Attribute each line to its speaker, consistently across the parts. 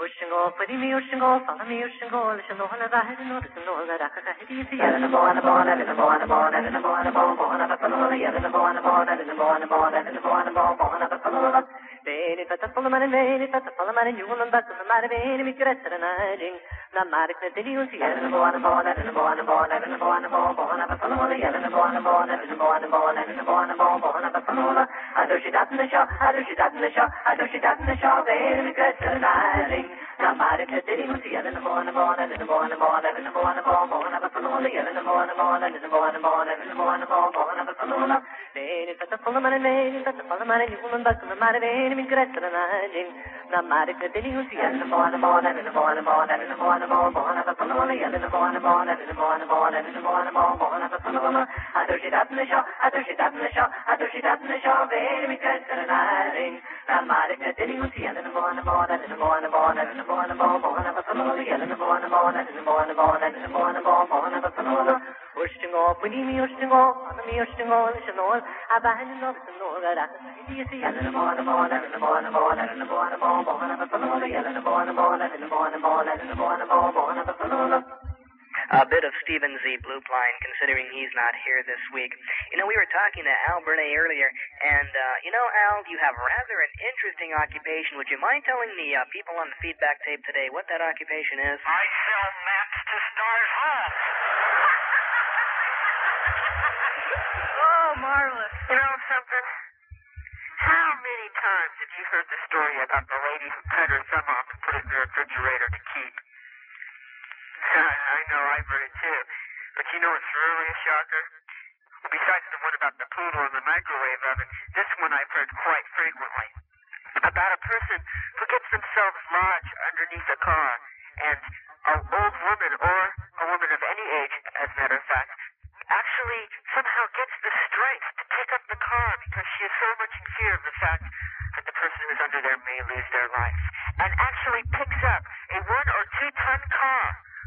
Speaker 1: Ushingo, Pudimi Ushingo, Falami Ushingo, Lishino, Lavahino, Lishino, Lakahidi, and the Bona Bona, and the Bona Bona, and the Bona Bona, the Panola, and the Bona Bona, and the Bona Bona, and the Bona Bona, the Panola. Bene, but the Polaman, Bene, but the Polaman, and you will not the Maravane, Migret, and Niding. The Market, the News, and the Bona Bona, and the Bona Bona, and the Bona Bona, the Panola, and the Bona Bona, and the Bona Bona, and the Bona Bona, the Panola. I do she that in the shop, I do she that in the shop, I do she that in the shop, Bene, Migret, and Niding. The Market, the News, and the Bona Bona, and the Bona Bona, and the Bona Bona, the Panola, and the Bona Bona, and the Bona Bona, and the Bona Bona, the Panola. Bene, but the Polaman, and Bene, but the Polaman, and you will not the Maravane, Migret, and Niding. The Market, the News, and the Bona Bona, and the Bona Bona, and the Bona Bona, the Panola, and the Bona Bona, and the Bona Bona, and the Bona Bona, the Panola. I do she that in the shop, I do she that in the shop, I do she that in the shop, Bene, Migret, and Niding. The Market, the News, and the Bona Bona, and the Bona Bona, and the Bona Bona, the Panola, and the Bona Bona, and the Bona Bona, and the Bona Bona, the Panola. Ushingo, Pudimi Ushingo, Falami Ushingo, Lishino, Abahino, Lishino, Lakahidi, and the Bona Bona, and the Bona Bona, and the Bona Bona, the Panola, and the Bona Bona, and the Bona Bona, and the Bona Bona, the Panola.
Speaker 2: A bit of Stephen Z. Bluepline, considering he's not here this week. You know, we were talking to Al Burnett earlier, and, Al, you have rather an interesting occupation. Would you mind telling the people on the feedback tape today what that occupation is?
Speaker 3: I sell maps to stars' homes.
Speaker 4: Oh, marvelous.
Speaker 3: You know something? How many times have you heard the story about the lady who cut her thumb off and put it in the refrigerator to keep? I know, I've heard it too. But you know what's really a shocker? Besides the one about the poodle in the microwave oven, this one I've heard quite frequently. About a person who gets themselves lodged underneath a car, and an old woman, or a woman of any age, as a matter of fact, actually somehow gets the strength to pick up the car because she is so much in fear of the fact that the person who's under there may lose their life, and actually picks up a 1 or 2 ton car.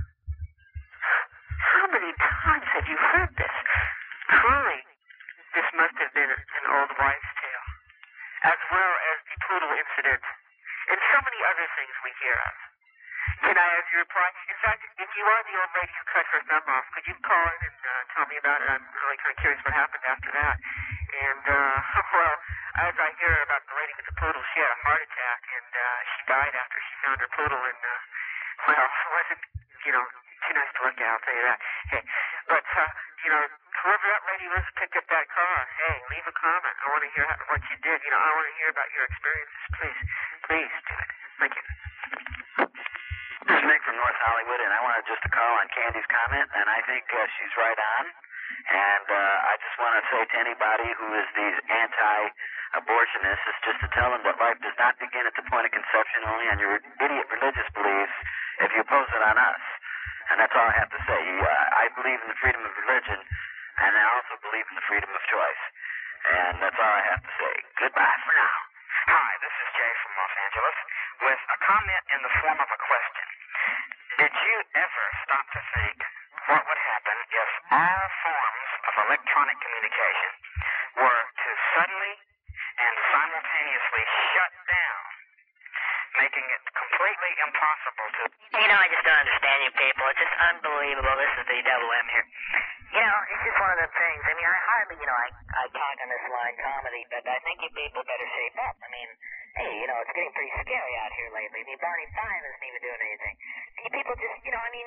Speaker 3: How many times have you heard this? Truly, this must have been an old wives' tale, as well as the poodle incident, and so many other things we hear of. Can I have your reply? In fact, if you are the old lady who cut her thumb off, could you call in and tell me about it? I'm really kind of curious what happened after that. And, well, as I hear about the lady with the poodle, she had a heart attack, and she died after she found her poodle, and, well, it wasn't, too nice to look at, I'll tell you that. Hey, but, whoever that lady was who picked up that car, hey, leave a comment. I want to hear what you did. I want to hear about your experiences. Please do it. Thank you.
Speaker 5: This is Nick from North Hollywood, and I wanted just to call on Candy's comment, and I think she's right on. And I just want to say to anybody who is these anti-abortionists is just to tell them that life does not begin at the point of conception, only on your idiot religious beliefs if you oppose it on us. And that's all I have to say. I believe in the freedom of religion, and I also believe in the freedom of choice. And that's all I have to say. Goodbye for now.
Speaker 3: Hi, this is Jay from Los Angeles with a comment in the form of a question. Did you ever stop to think what would happen if all forms of electronic communication were to suddenly and simultaneously shut down, making it completely impossible to...
Speaker 6: I just don't understand you people. It's just unbelievable. This is the Double M here. It's just one of the things. I hardly, I talk on this line comedy, but I think you people better shape up. Hey, it's getting pretty scary out here lately. Barney Five isn't even doing anything. You people just,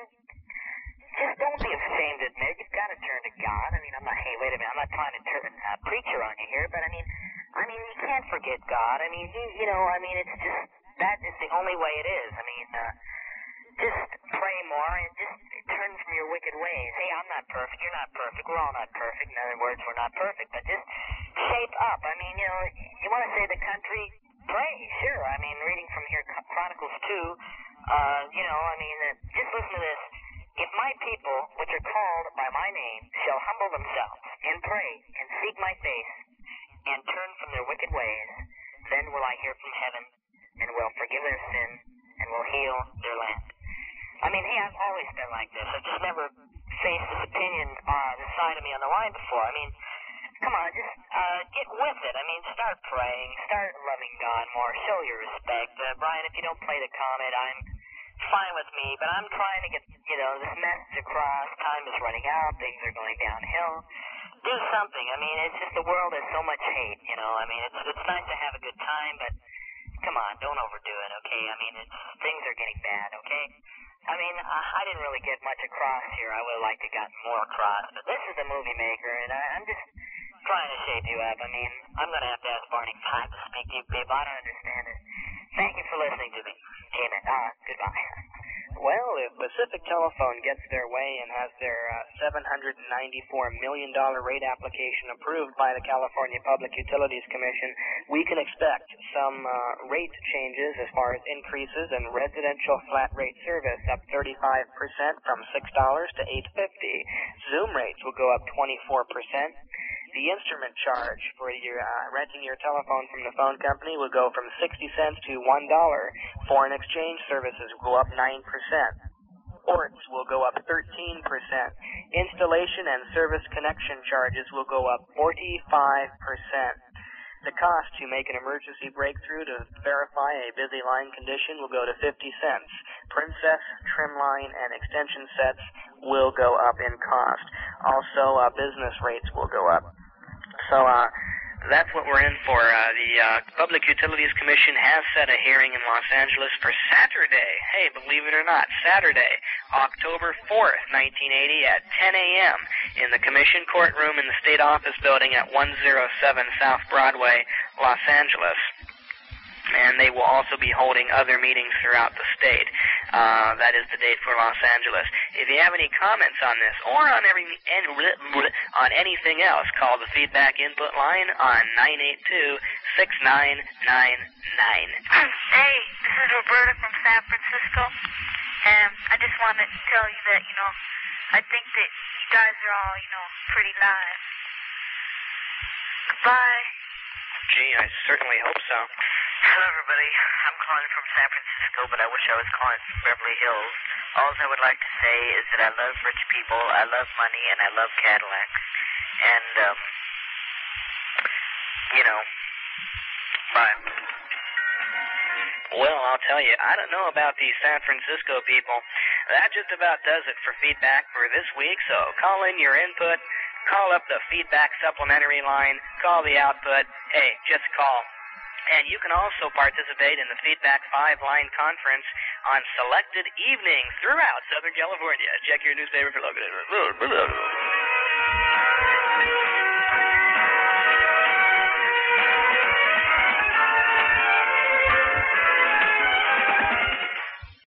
Speaker 6: just don't be ashamed to admit you've got to turn to God. Wait a minute, I'm not trying to turn a preacher on you here, but you can't forget God. It's just, that is the only way it is. Just pray more and just turn from your wicked ways. Hey, I'm not perfect. You're not perfect. We're all not perfect. In other words, we're not perfect. But just shape up. You want to say the country? Pray, sure. Reading from here, Chronicles 2, just listen to this. If my people, which are called by my name, shall humble themselves and pray and seek my face and turn from their wicked ways, then will I hear from heaven and will forgive their sin and will heal their land. Hey, I've always been like this. I've just never faced this opinion this side of me on the line before. Come on, just get with it. I mean, start praying, start loving God more, show your respect. Brian, if you don't play the comet, I'm fine with me, but I'm trying to get, this message across. Time is running out, things are going downhill. Do something. I mean, it's just the world has so much hate, I mean, it's nice to have a good time, but come on, don't overdo it, okay? I mean, things are getting bad, okay? I mean, I didn't really get much across here. I would have liked to gotten more across, but this is a movie maker, and I'm just trying to shape you up. I mean, I'm going to have to ask Barney time to speak to you people. I don't understand it. Thank you for listening to me. Amen. Goodbye.
Speaker 2: Well, if Pacific Telephone gets their way and has their $794 million rate application approved by the California Public Utilities Commission, we can expect some rate changes as far as increases in residential flat rate service up 35% from $6 to $8.50. Zoom rates will go up 24%. The instrument charge for renting your telephone from the phone company will go from 60 cents to $1. Foreign exchange services will go up 9%. Ports will go up 13%. Installation and service connection charges will go up 45%. The cost to make an emergency breakthrough to verify a busy line condition will go to 50 cents. Princess, trimline, and extension sets will go up in cost. Also, business rates will go up. So, that's what we're in for. The Public Utilities Commission has set a hearing in Los Angeles for Saturday. Hey, believe it or not, Saturday, October 4th, 1980 at 10 a.m. in the Commission courtroom in the State Office Building at 107 South Broadway, Los Angeles. And they will also be holding other meetings throughout the state. That is the date for Los Angeles. If you have any comments on this or on anything else, call the feedback input line on 982-6999.
Speaker 4: Hey, this is Roberta from San Francisco, and I just wanted to tell you that, I think that you guys are all, pretty live. Goodbye.
Speaker 2: Gee, I certainly hope so.
Speaker 3: Hello, everybody. I'm calling from San Francisco, but I wish I was calling from Beverly Hills. All I would like to say is that I love rich people, I love money, and I love Cadillacs. And, bye.
Speaker 2: Well, I'll tell you, I don't know about these San Francisco people. That just about does it for feedback for this week, so call in your input, call up the feedback supplementary line, call the output. Hey, just call. And you can also participate in the Feedback 5-line conference on selected evenings throughout Southern California. Check your newspaper for local.